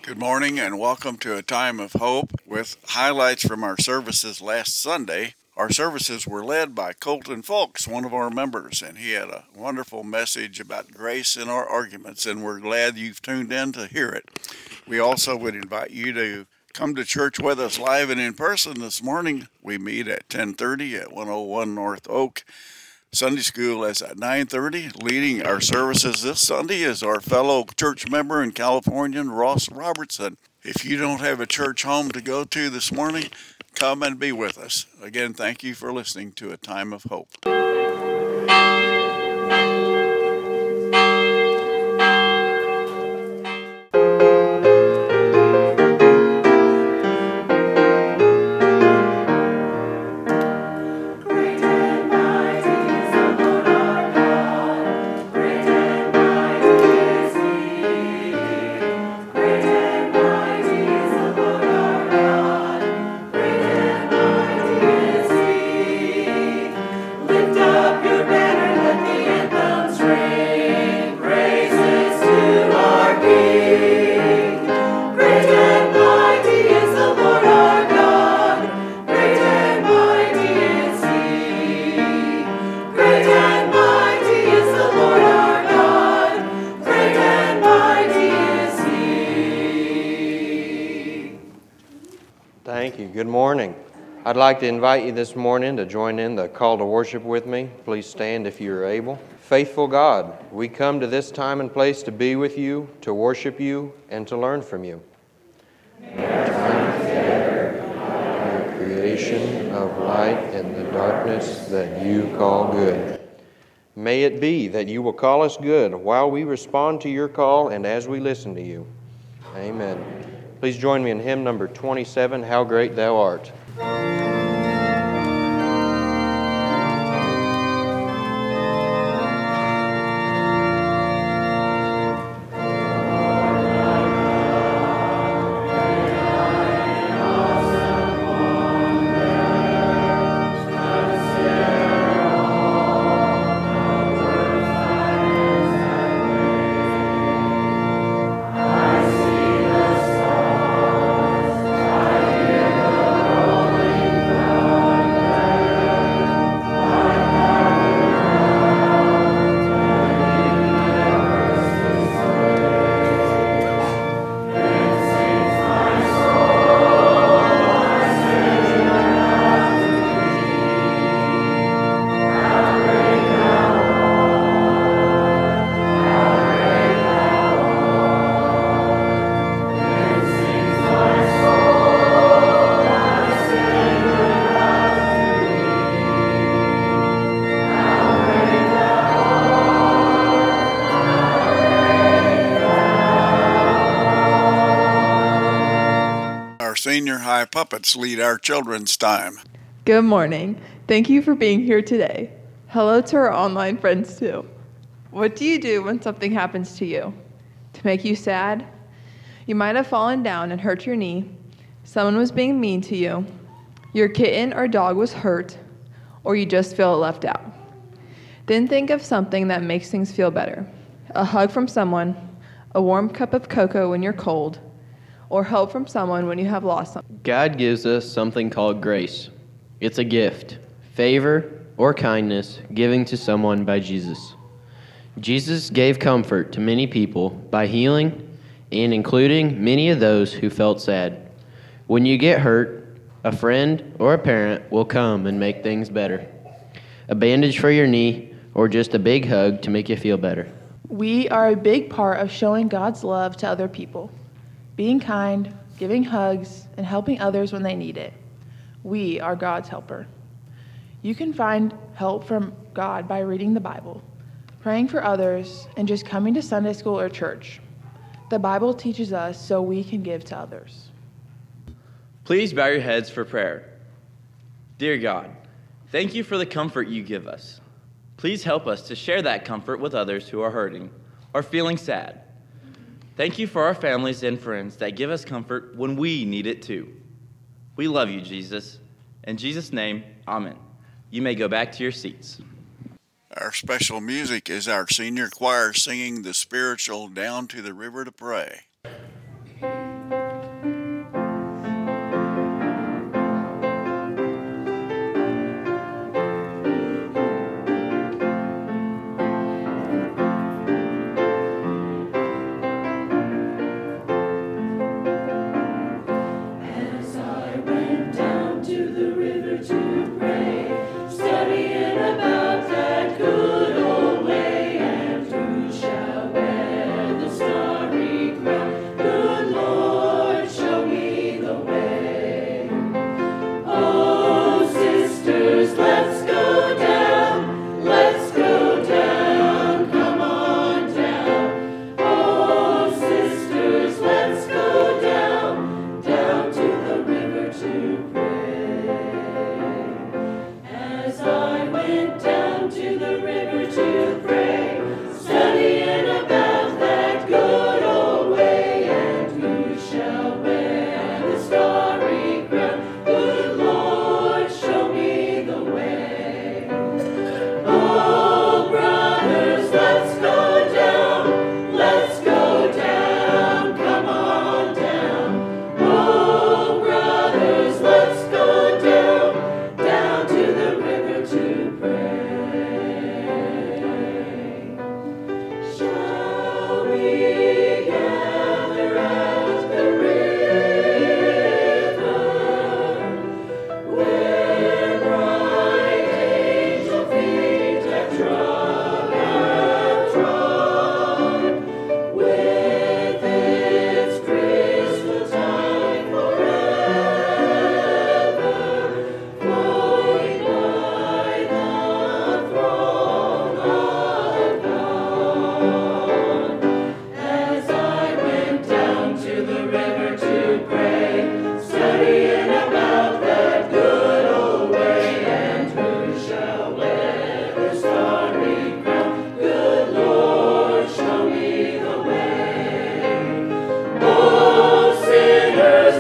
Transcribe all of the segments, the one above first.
Good morning and welcome to a time of hope with highlights from our services last Sunday. Our services were led by Colton Folks, one of our members, and he had a wonderful message about grace in our arguments, and we're glad you've tuned in to hear it. We also would invite you to come to church with us live and in person this morning. We meet at 10:30 at 101 North Oak. Sunday school is at 9:30. Leading our services this Sunday is our fellow church member and Californian, Ross Robertson. If you don't have a church home to go to this morning, come and be with us. Again, thank you for listening to A Time of Hope. Thank you. Good morning. I'd like to invite you this morning to join in the call to worship with me. Please stand if you are able. Faithful God, we come to this time and place to be with you, to worship you, and to learn from you. Time together, your creation of light and the darkness that you call good. May it be that you will call us good while we respond to your call and as we listen to you. Amen. Please join me in hymn number 27, How Great Thou Art. Senior high puppets lead our children's time. Good morning. Thank you for being here today. Hello to our online friends too. What do you do when something happens to you? To make you sad? You might have fallen down and hurt your knee. Someone was being mean to you. Your kitten or dog was hurt, or you just feel left out. Then think of something that makes things feel better. A hug from someone, a warm cup of cocoa when you're cold, or help from someone when you have lost something. God gives us something called grace. It's a gift, favor, or kindness given to someone by Jesus. Jesus gave comfort to many people by healing and including many of those who felt sad. When you get hurt, a friend or a parent will come and make things better. A bandage for your knee or just a big hug to make you feel better. We are a big part of showing God's love to other people. Being kind, giving hugs, and helping others when they need it. We are God's helper. You can find help from God by reading the Bible, praying for others, and just coming to Sunday school or church. The Bible teaches us so we can give to others. Please bow your heads for prayer. Dear God, thank you for the comfort you give us. Please help us to share that comfort with others who are hurting or feeling sad. Thank you for our families and friends that give us comfort when we need it too. We love you, Jesus. In Jesus' name, amen. You may go back to your seats. Our special music is our senior choir singing the spiritual Down to the River to Pray.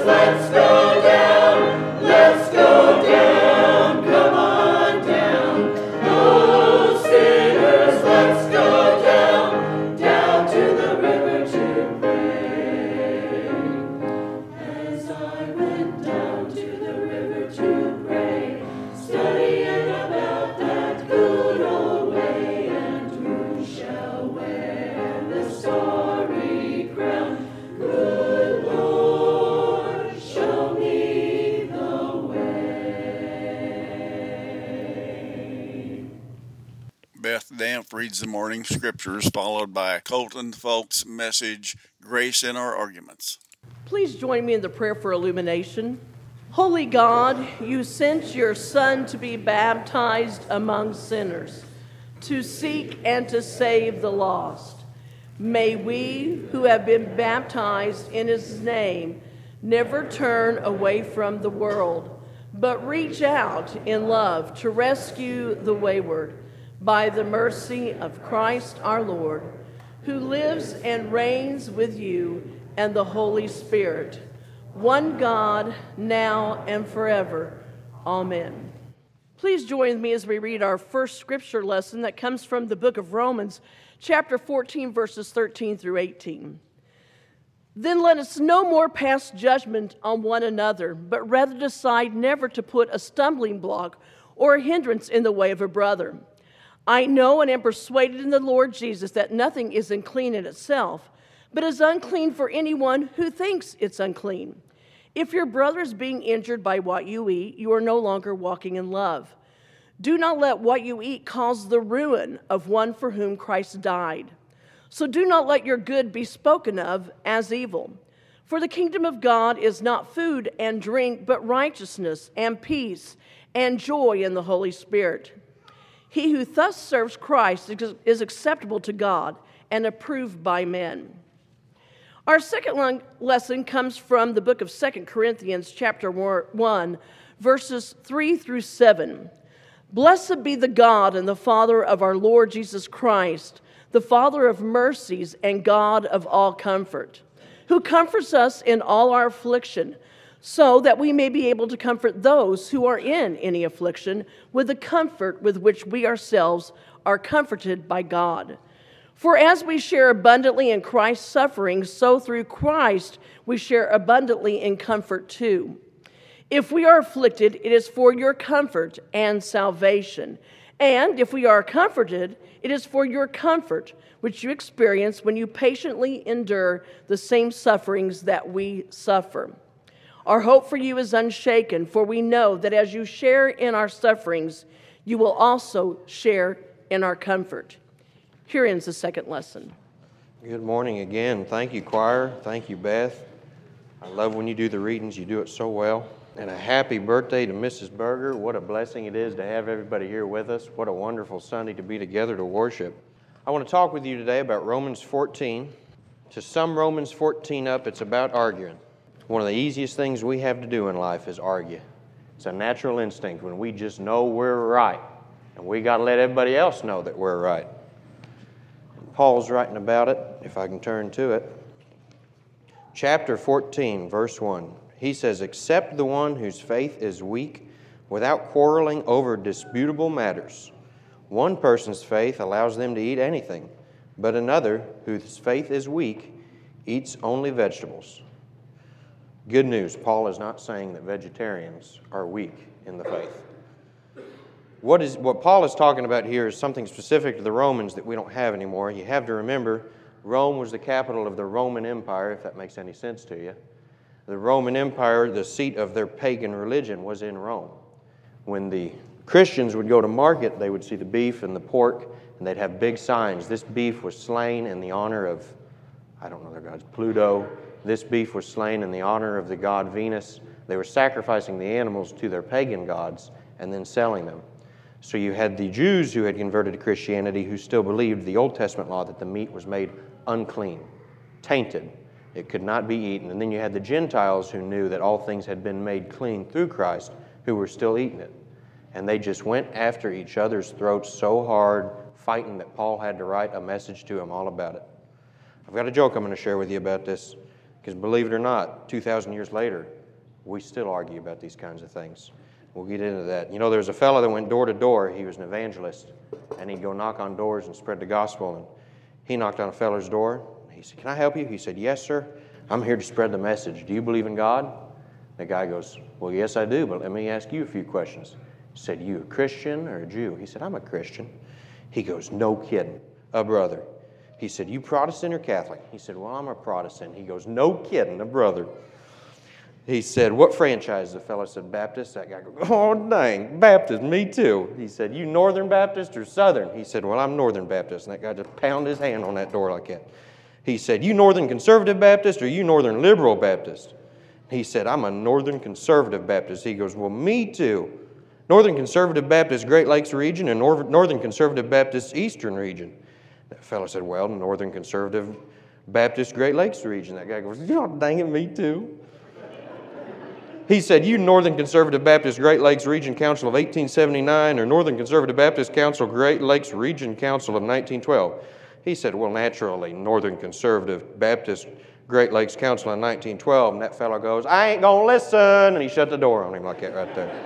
Beth Damp reads the morning scriptures, followed by Colton Folk's message, Grace in Our Arguments. Please join me in the prayer for illumination. Holy God, you sent your Son to be baptized among sinners, to seek and to save the lost. May we, who have been baptized in his name, never turn away from the world, but reach out in love to rescue the wayward by the mercy of Christ our Lord, who lives and reigns with you and the Holy Spirit, one God, now and forever. Amen. Please join me as we read our first scripture lesson that comes from the book of Romans, chapter 14, verses 13 through 18. Then let us no more pass judgment on one another, but rather decide never to put a stumbling block or a hindrance in the way of a brother. I know and am persuaded in the Lord Jesus that nothing is unclean in itself, but is unclean for anyone who thinks it's unclean. If your brother is being injured by what you eat, you are no longer walking in love. Do not let what you eat cause the ruin of one for whom Christ died. So do not let your good be spoken of as evil. For the kingdom of God is not food and drink, but righteousness and peace and joy in the Holy Spirit. He who thus serves Christ is acceptable to God and approved by men. Our second lesson comes from the book of 2 Corinthians, chapter 1, verses 3 through 7. Blessed be the God and the Father of our Lord Jesus Christ, the Father of mercies and God of all comfort, who comforts us in all our affliction, so that we may be able to comfort those who are in any affliction with the comfort with which we ourselves are comforted by God. For as we share abundantly in Christ's suffering, so through Christ we share abundantly in comfort too. If we are afflicted, it is for your comfort and salvation. And if we are comforted, it is for your comfort, which you experience when you patiently endure the same sufferings that we suffer. Our hope for you is unshaken, for we know that as you share in our sufferings, you will also share in our comfort. Here ends the second lesson. Good morning again. Thank you, choir. Thank you, Beth. I love when you do the readings. You do it so well. And a happy birthday to Mrs. Berger. What a blessing it is to have everybody here with us. What a wonderful Sunday to be together to worship. I want to talk with you today about Romans 14. To sum Romans 14 up, it's about arguing. One of the easiest things we have to do in life is argue. It's a natural instinct when we just know we're right. And we got to let everybody else know that we're right. Paul's writing about it, if I can turn to it. Chapter 14, verse 1. He says, "Accept the one whose faith is weak, without quarreling over disputable matters. One person's faith allows them to eat anything, but another, whose faith is weak, eats only vegetables." Good news, Paul is not saying that vegetarians are weak in the faith. What Paul is talking about here is something specific to the Romans that we don't have anymore. You have to remember, Rome was the capital of the Roman Empire, if that makes any sense to you. The Roman Empire, the seat of their pagan religion, was in Rome. When the Christians would go to market, they would see the beef and the pork, and they'd have big signs. This beef was slain in the honor of, I don't know their gods, Pluto. This beef was slain in the honor of the god Venus. They were sacrificing the animals to their pagan gods and then selling them. So you had the Jews who had converted to Christianity who still believed the Old Testament law that the meat was made unclean, tainted. It could not be eaten. And then you had the Gentiles who knew that all things had been made clean through Christ, who were still eating it. And they just went after each other's throats so hard, fighting, that Paul had to write a message to them all about it. I've got a joke I'm going to share with you about this. Because believe it or not, 2,000 years later, we still argue about these kinds of things. We'll get into that. You know, there was a fellow that went door to door. He was an evangelist, and he'd go knock on doors and spread the gospel. And he knocked on a feller's door. He said, "Can I help you?" He said, "Yes, sir. I'm here to spread the message. Do you believe in God?" The guy goes, "Well, yes, I do, but let me ask you a few questions." He said, "You a Christian or a Jew?" He said, "I'm a Christian." He goes, "No kidding, a brother." He said, "You Protestant or Catholic?" He said, "Well, I'm a Protestant." He goes, "No kidding, a brother." He said, "What franchise?" The fellow said, "Baptist." That guy goes, "Oh, dang, Baptist, me too." He said, "You Northern Baptist or Southern?" He said, "Well, I'm Northern Baptist." And that guy just pounded his hand on that door like that. He said, "You Northern Conservative Baptist or you Northern Liberal Baptist?" He said, "I'm a Northern Conservative Baptist." He goes, "Well, me too. Northern Conservative Baptist Great Lakes region and Northern Conservative Baptist Eastern region." That fellow said, "Well, Northern Conservative Baptist Great Lakes region." That guy goes, "Oh, dang it, me too." He said, "You Northern Conservative Baptist Great Lakes Region Council of 1879 or Northern Conservative Baptist Council Great Lakes Region Council of 1912. He said, "Well, naturally, Northern Conservative Baptist Great Lakes Council in 1912. And that fellow goes, "I ain't going to listen." And he shut the door on him like that right there.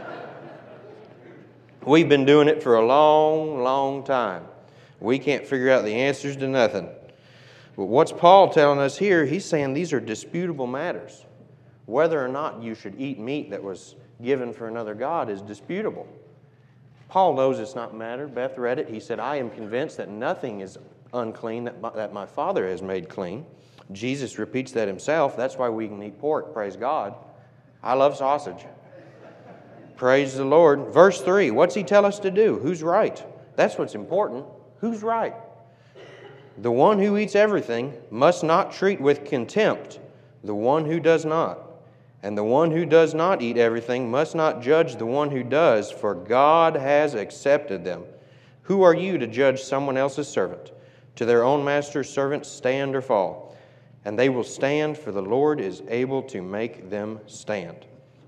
We've been doing it for a long, long time. We can't figure out the answers to nothing. But what's Paul telling us here? He's saying these are disputable matters. Whether or not you should eat meat that was given for another god is disputable. Paul knows it's not a matter. Beth read it. He said, "I am convinced that nothing is unclean that my Father has made clean." Jesus repeats that himself. That's why we can eat pork, praise God. I love sausage. Praise the Lord. Verse 3, what's he tell us to do? Who's right? That's what's important. Who's right? "The one who eats everything must not treat with contempt the one who does not. And the one who does not eat everything must not judge the one who does, for God has accepted them. Who are you to judge someone else's servant? To their own master's servants stand or fall. And they will stand, for the Lord is able to make them stand."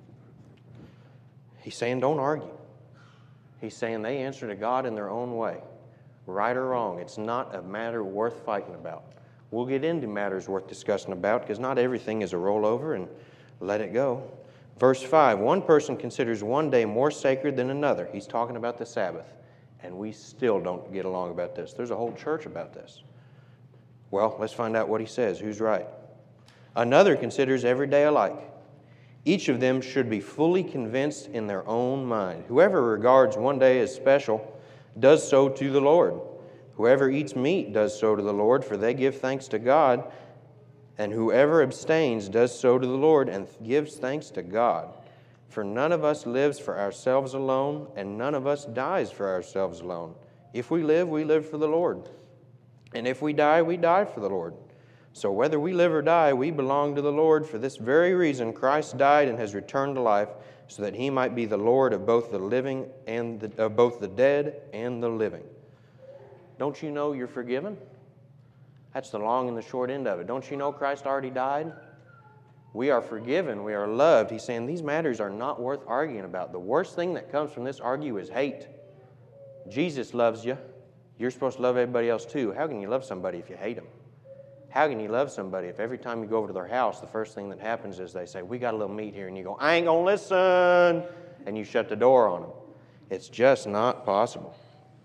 He's saying don't argue. He's saying they answer to God in their own way. Right or wrong, it's not a matter worth fighting about. We'll get into matters worth discussing about because not everything is a rollover and let it go. Verse 5, one person considers one day more sacred than another. He's talking about the Sabbath. And we still don't get along about this. There's a whole church about this. Well, let's find out what he says. Who's right? Another considers every day alike. Each of them should be fully convinced in their own mind. Whoever regards one day as special does so to the Lord. Whoever eats meat does so to the Lord, for they give thanks to God. And whoever abstains does so to the Lord and gives thanks to God. For none of us lives for ourselves alone, and none of us dies for ourselves alone. If we live for the Lord. And if we die for the Lord. So whether we live or die, we belong to the Lord. For this very reason, Christ died and has returned to life, so that he might be the Lord of both the living and both the dead and the living. Don't you know you're forgiven? That's the long and the short end of it. Don't you know Christ already died? We are forgiven. We are loved. He's saying these matters are not worth arguing about. The worst thing that comes from this argue is hate. Jesus loves you. You're supposed to love everybody else too. How can you love somebody if you hate them? How can you love somebody if every time you go over to their house, the first thing that happens is they say, "We got a little meat here," and you go, "I ain't going to listen," and you shut the door on them? It's just not possible.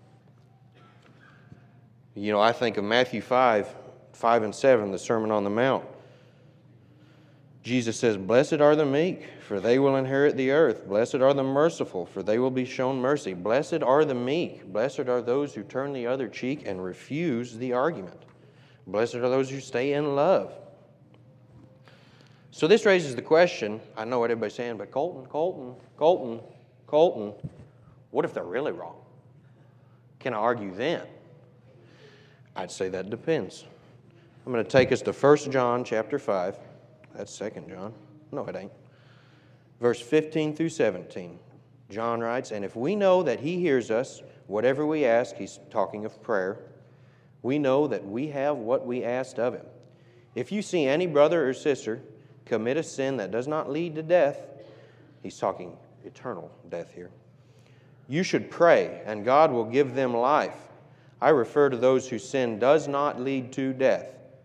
You know, I think of Matthew 5 and 7, the Sermon on the Mount. Jesus says, "Blessed are the meek, for they will inherit the earth. Blessed are the merciful, for they will be shown mercy. Blessed are the meek. Blessed are those who turn the other cheek and refuse the argument. Blessed are those who stay in love." So this raises the question, I know what everybody's saying, but Colton, what if they're really wrong? Can I argue then? I'd say that depends. I'm going to take us to 1 John chapter 5. That's 2 John. No, it ain't. Verse 15 through 17. John writes, "And if we know that he hears us, whatever we ask," he's talking of prayer, "we know that we have what we asked of him. If you see any brother or sister commit a sin that does not lead to death," he's talking eternal death here, "you should pray, and God will give them life. I refer to those whose sin does not lead to death.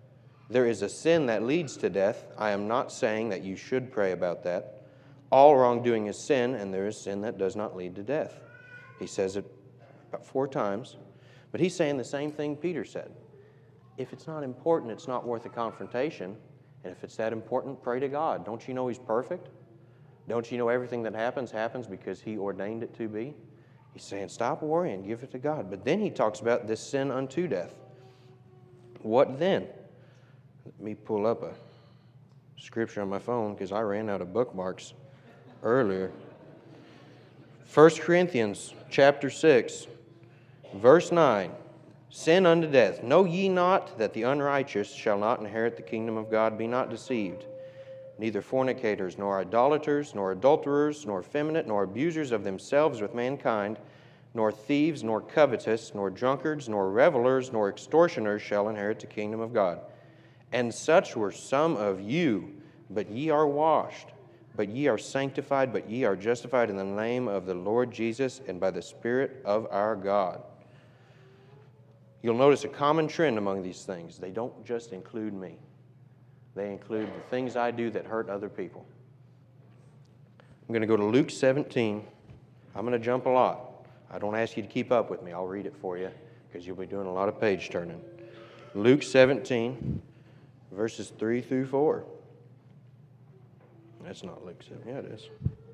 There is a sin that leads to death. I am not saying that you should pray about that. All wrongdoing is sin, and there is sin that does not lead to death. He says it about 4 times, but he's saying the same thing Peter said. If it's not important, it's not worth a confrontation, and if it's that important, pray to God. Don't you know He's perfect? Don't you know everything that happens because He ordained it to be? He's saying, stop worrying, give it to God. But then he talks about this sin unto death. What then? Let me pull up a scripture on my phone because I ran out of bookmarks earlier. 1 Corinthians chapter 6, verse 9. Sin unto death. Know ye not that the unrighteous shall not inherit the kingdom of God? Be not deceived. Neither fornicators, nor idolaters, nor adulterers, nor effeminate, nor abusers of themselves with mankind, nor thieves, nor covetous, nor drunkards, nor revelers, nor extortioners shall inherit the kingdom of God. And such were some of you, but ye are washed, but ye are sanctified, but ye are justified in the name of the Lord Jesus and by the Spirit of our God. You'll notice a common trend among these things. They don't just include me. They include the things I do that hurt other people. I'm going to go to Luke 17. I'm going to jump a lot. I don't ask you to keep up with me. I'll read it for you because you'll be doing a lot of page turning. Luke 17, verses 3 through 4. That's not Luke 7. Yeah, it is.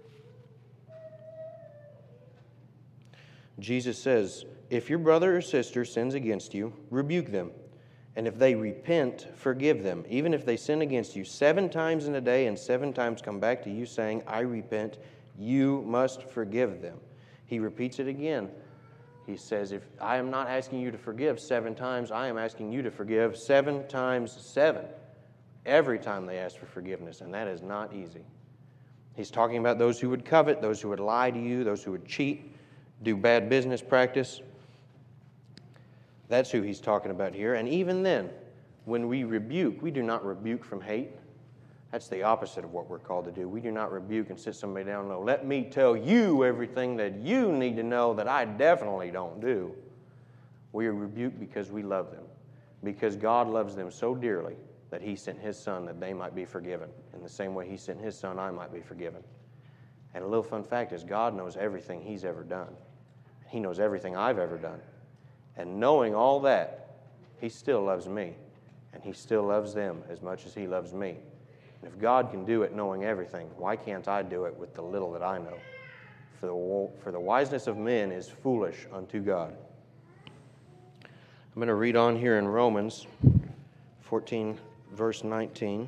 Jesus says, if your brother or sister sins against you, rebuke them. And if they repent, forgive them. Even if they sin against you 7 times in a day and 7 times come back to you saying, I repent, you must forgive them. He repeats it again. He says, if I am not asking you to forgive 7 times, I am asking you to forgive 7 times 7. Every time they ask for forgiveness, and that is not easy. He's talking about those who would covet, those who would lie to you, those who would cheat, do bad business practice. That's who he's talking about here. And even then, when we rebuke, we do not rebuke from hate. That's the opposite of what we're called to do. We do not rebuke and sit somebody down and go, let me tell you everything that you need to know that I definitely don't do. We rebuke because we love them. Because God loves them so dearly that He sent His Son that they might be forgiven. In the same way He sent His Son, I might be forgiven. And a little fun fact is God knows everything He's ever done. He knows everything I've ever done. And knowing all that, He still loves me. And He still loves them as much as He loves me. And if God can do it knowing everything, why can't I do it with the little that I know? For the wiseness of men is foolish unto God. I'm going to read on here in Romans 14, verse 19.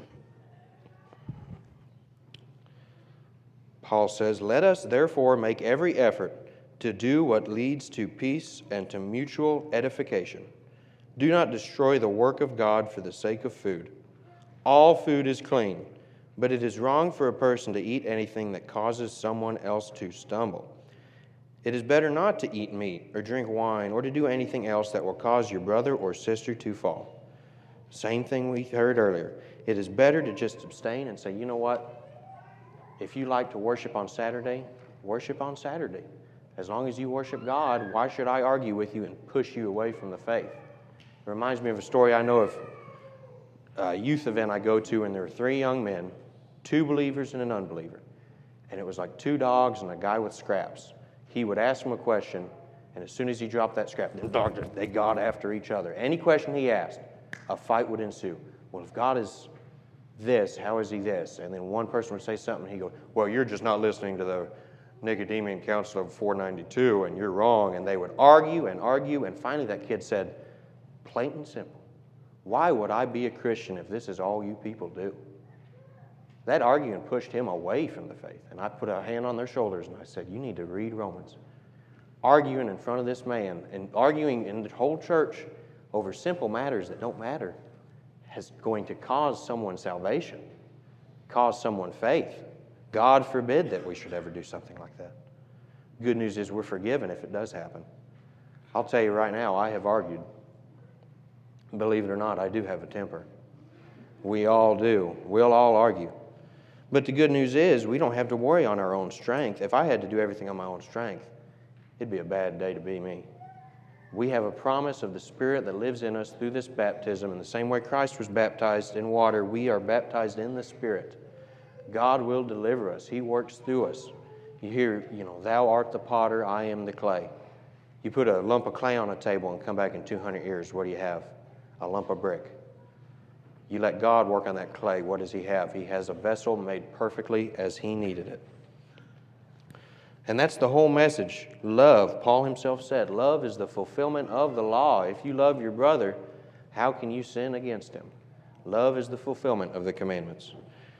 Paul says, let us therefore make every effort to do what leads to peace and to mutual edification. Do not destroy the work of God for the sake of food. All food is clean, but it is wrong for a person to eat anything that causes someone else to stumble. It is better not to eat meat or drink wine or to do anything else that will cause your brother or sister to fall. Same thing we heard earlier. It is better to just abstain and say, you know what? If you like to worship on Saturday, worship on Saturday. As long as you worship God, why should I argue with you and push you away from the faith? It reminds me of a story I know of a youth event I go to, and there were 3 young men, 2 believers and an unbeliever. And it was like 2 dogs and a guy with scraps. He would ask them a question, and as soon as he dropped that scrap, they got after each other. Any question he asked, a fight would ensue. Well, if God is this, how is He this? And then one person would say something, and he'd go, well, you're just not listening to the Nicodemean Council of 492, and you're wrong. And they would argue, and finally that kid said, plain and simple, why would I be a Christian if this is all you people do? That argument pushed him away from the faith. And I put a hand on their shoulders and I said, you need to read Romans. Arguing in front of this man and arguing in the whole church over simple matters that don't matter is going to cause someone salvation, cause someone faith. God forbid that we should ever do something like that. Good news is we're forgiven if it does happen. I'll tell you right now, I have argued. Believe it or not, I do have a temper. We all do. We'll all argue. But the good news is we don't have to worry on our own strength. If I had to do everything on my own strength, it'd be a bad day to be me. We have a promise of the Spirit that lives in us through this baptism. In the same way Christ was baptized in water, we are baptized in the Spirit. God will deliver us. He works through us. You hear, thou art the potter, I am the clay. You put a lump of clay on a table and come back in 200 years, what do you have? A lump of brick. You let God work on that clay, what does He have? He has a vessel made perfectly as He needed it. And that's the whole message. Love, Paul himself said, love is the fulfillment of the law. If you love your brother, how can you sin against him? Love is the fulfillment of the commandments.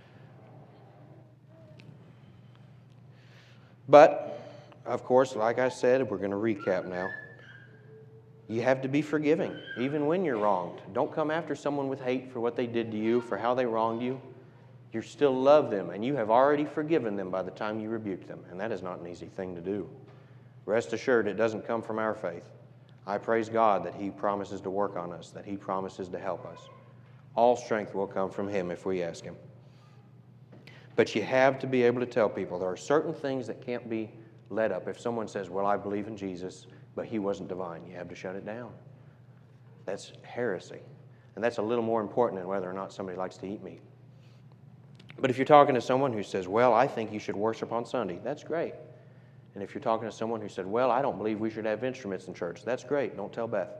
But, of course, like I said, we're going to recap now. You have to be forgiving, even when you're wronged. Don't come after someone with hate for what they did to you, for how they wronged you. You still love them, and you have already forgiven them by the time you rebuke them, and that is not an easy thing to do. Rest assured, it doesn't come from our faith. I praise God that He promises to work on us, that He promises to help us. All strength will come from Him if we ask Him. But you have to be able to tell people there are certain things that can't be let up. If someone says, well, I believe in Jesus, but He wasn't divine, you have to shut it down. That's heresy. And that's a little more important than whether or not somebody likes to eat meat. But if you're talking to someone who says, well, I think you should worship on Sunday, that's great. And if you're talking to someone who said, well, I don't believe we should have instruments in church, that's great. Don't tell Beth.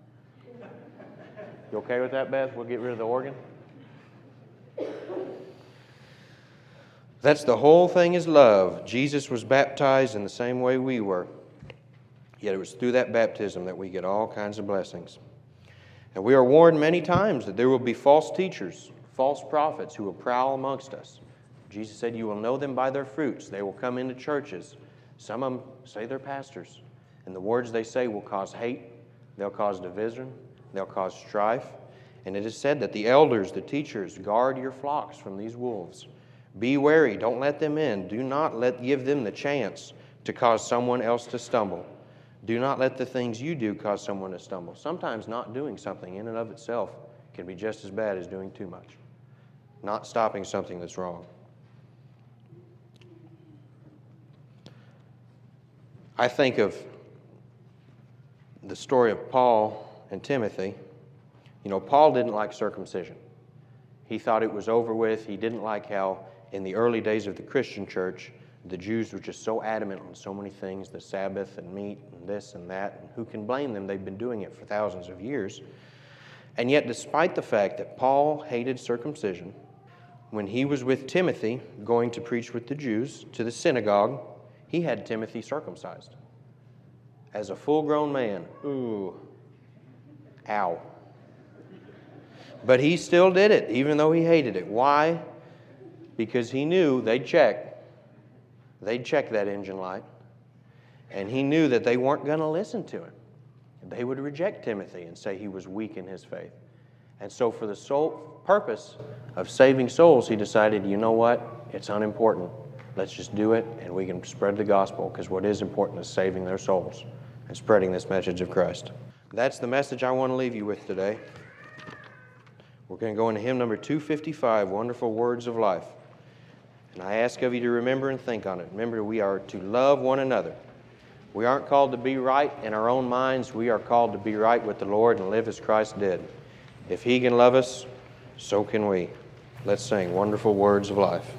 You okay with that, Beth? We'll get rid of the organ? That's the whole thing is love. Jesus was baptized in the same way we were. Yet it was through that baptism that we get all kinds of blessings. And we are warned many times that there will be false teachers, false prophets who will prowl amongst us. Jesus said, you will know them by their fruits. They will come into churches. Some of them say they're pastors. And the words they say will cause hate. They'll cause division. They'll cause strife. And it is said that the elders, the teachers, guard your flocks from these wolves. Be wary. Don't let them in. Do not give them the chance to cause someone else to stumble. Do not let the things you do cause someone to stumble. Sometimes not doing something in and of itself can be just as bad as doing too much. Not stopping something that's wrong. I think of the story of Paul and Timothy. Paul didn't like circumcision. He thought it was over with. He didn't like how in the early days of the Christian church, the Jews were just so adamant on so many things, the Sabbath and meat and this and that. And who can blame them? They've been doing it for thousands of years. And yet, despite the fact that Paul hated circumcision, when he was with Timothy going to preach with the Jews to the synagogue, he had Timothy circumcised. As a full-grown man, ooh, ow. But he still did it, even though he hated it. Why? Because he knew they'd check. They'd check that engine light. And he knew that they weren't going to listen to him. They would reject Timothy and say he was weak in his faith. And so for the sole purpose of saving souls, he decided, you know what? It's unimportant. Let's just do it, and we can spread the gospel, because what is important is saving their souls and spreading this message of Christ. That's the message I want to leave you with today. We're going to go into hymn number 255, Wonderful Words of Life. And I ask of you to remember and think on it. Remember, we are to love one another. We aren't called to be right in our own minds. We are called to be right with the Lord and live as Christ did. If He can love us, so can we. Let's sing Wonderful Words of Life.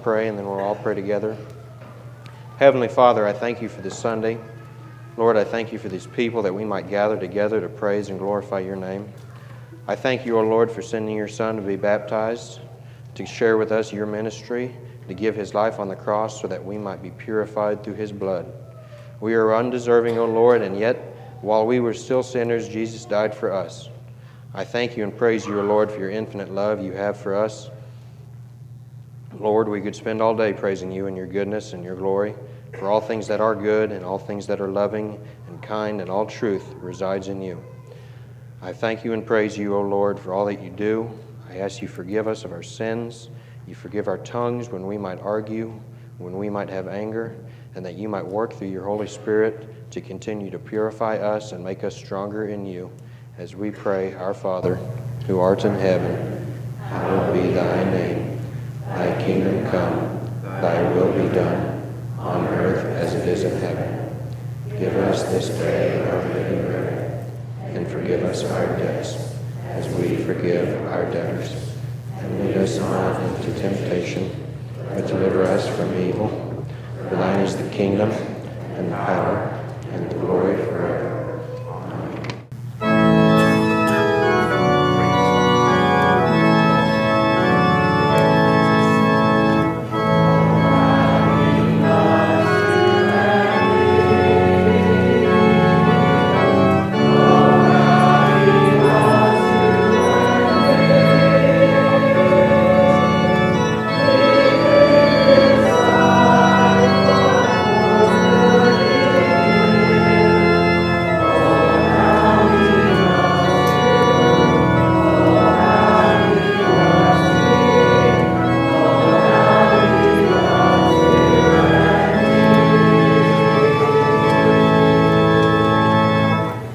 pray, and then we'll all pray together. Heavenly Father, I thank you for this Sunday. Lord, I thank you for these people that we might gather together to praise and glorify your name. I thank you, O Lord, for sending your Son to be baptized, to share with us your ministry, to give his life on the cross so that we might be purified through his blood. We are undeserving, O Lord, and yet, while we were still sinners, Jesus died for us. I thank you and praise you, O Lord, for your infinite love you have for us. Lord, we could spend all day praising you and your goodness and your glory, for all things that are good and all things that are loving and kind and all truth resides in you. I thank you and praise you, O Lord, for all that you do. I ask you forgive us of our sins. You forgive our tongues when we might argue, when we might have anger, and that you might work through your Holy Spirit to continue to purify us and make us stronger in you. As we pray, Our Father, who art in heaven, hallowed be thy name. Thy kingdom come, thy will be done, on earth as it is in heaven. Give us this day our daily bread, and forgive us our debts, as we forgive our debtors. And lead us not into temptation, but deliver us from evil. For thine is the kingdom, and the power, and the glory forever.